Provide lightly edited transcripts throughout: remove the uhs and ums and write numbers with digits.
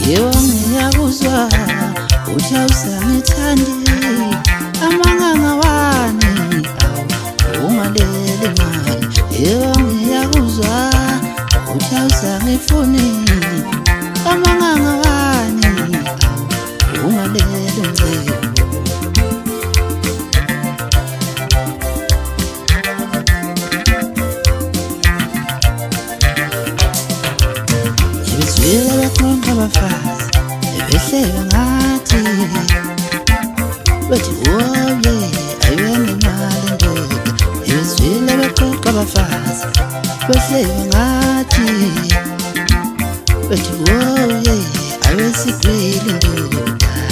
yebo ngiyakuzwa uthi awusangithandi amanganga wani ungalele mali yebo ngiyakuzwa uthi awusangifuni amanganga wani ungalele mali Ibizwile bekhona abafazi ebehleka ngathi bathi woye ayibene imali ndoda ibizwile bekhona abafazi behleka ngathi bathi woye abesigwili ndoda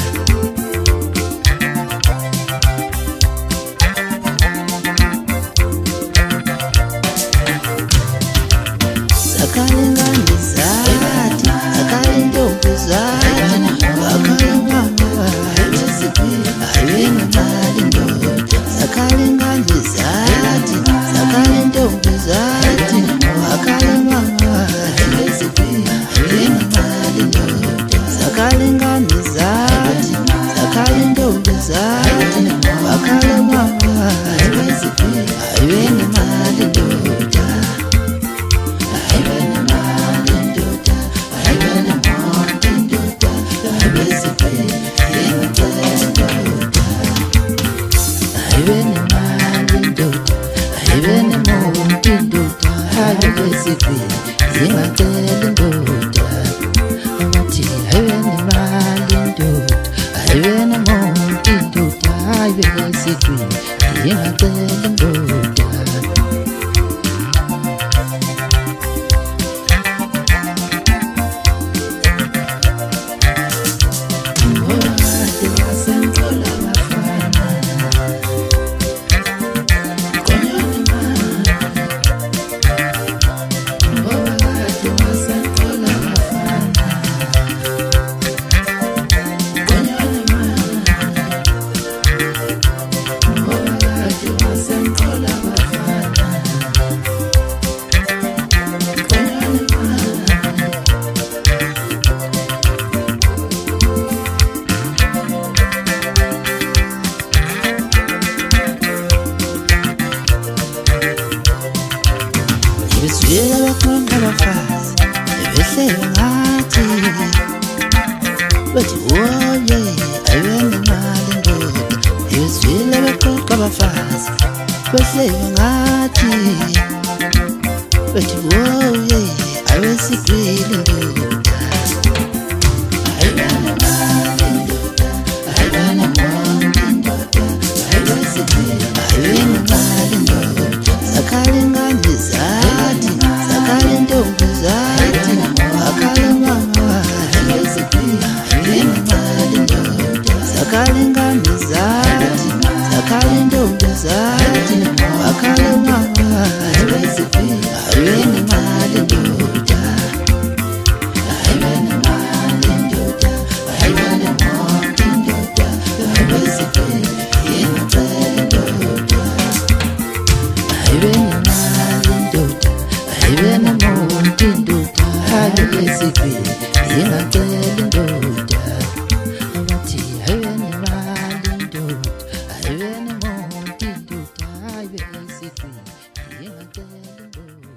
Sakalingani zati, sakalintombi zati, wakalingana ayibene imali ndoda. Sakalingani zati, sakalintombi zati, wakalingana ayibene imali ndoda. Sakalingani zati, sakalintombi zati, wakalingana ayibene imali ndoda. Ibizwile bekhona abafazi ebehleka ngathi bathi woye ayibene imali ndoda. Ibizwile bekhona abafazi behleka ngathi bathi woye abesigwili ndoda. Ayibene imali ndoda, ayibene imali ndoda, abesigwili ayibene imali ndoda. Sakalingani zati, sakalintombi zati, wakalingana ayibene imali ndoda. Sakalingani zati, sakalintombi zati, wakalingana ayibene imali ndoda. Ayibene imali ndoda, ayibene imali ndoda, abesigwili yingacela ndoda. Ayibene imali ndoda, ayibene monke ndoda, abesigwili yingacela ndoda. Abathi ayibene imali ndoda, ayibene monke ndoda, abesigwili yingacela ndoda.